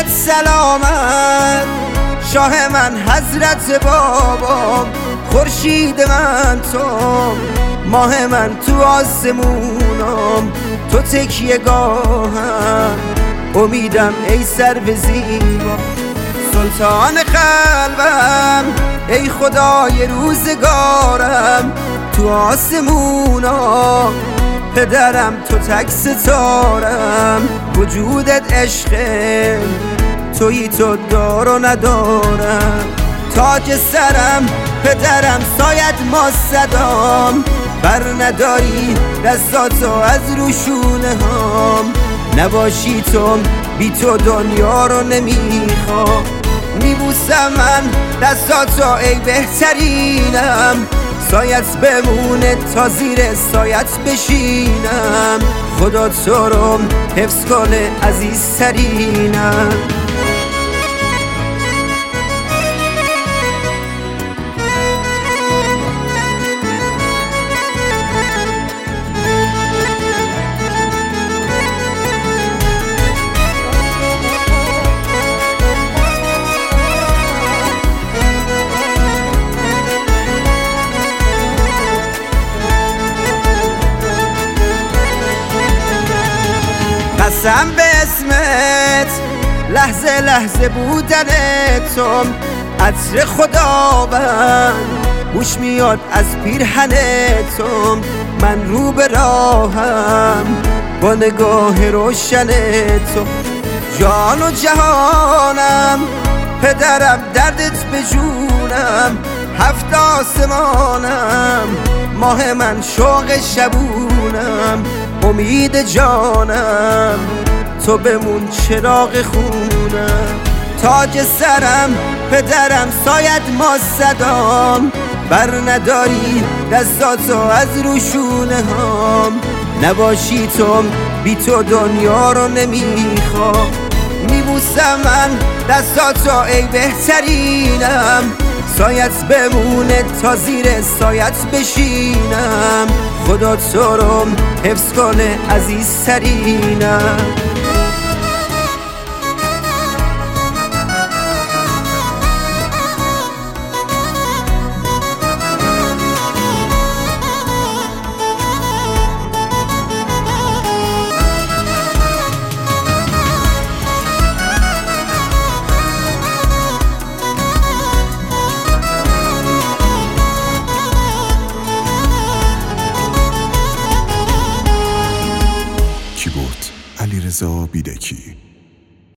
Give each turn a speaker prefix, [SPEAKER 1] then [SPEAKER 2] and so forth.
[SPEAKER 1] سلامت شاه من حضرت بابام، خورشید من تو، ماه من تو آسمونم، تو تکیه گاهم، امیدم ای سرو زیبا، سلطان قلبم ای خدای روزگارم، تو آسمونم پدرم تو تک ستارم، وجودت عشقه تویی تو دار و ندارم، تاج سرم پدرم سایت ما صدام، بر نداری دستاتو از روشونه هام، نباشی تو بی تو دنیا رو نمیخوام، میبوسم من دستاتو ای بهترینم، سایت بمونه تا زیر سایت بشینم، خدا تو رو حفظ کنه عزیزترینم. قسم به اسمت لحظه لحظه بودن تو، عطر خداوند بوش میاد از پیرهن تو، من رو به راهم با نگاه روشن تو، جان و جهانم پدرم دردت به جونم، هفت آسمانم ماه من شوق شبونم، امید جانم تو بمون چراغ خونم، تاج سرم پدرم سایت ما صدام، بر نداری دستاتو از روشونه هام، نباشی تو بی تو دنیا رو نمیخوام، میبوسم من دستاتو ای بهترینم، سایت بمونه تا زیر سایت بشینم، خدا تو رو حفظ کنه عزیزترینم.
[SPEAKER 2] علیرضا بیدکی.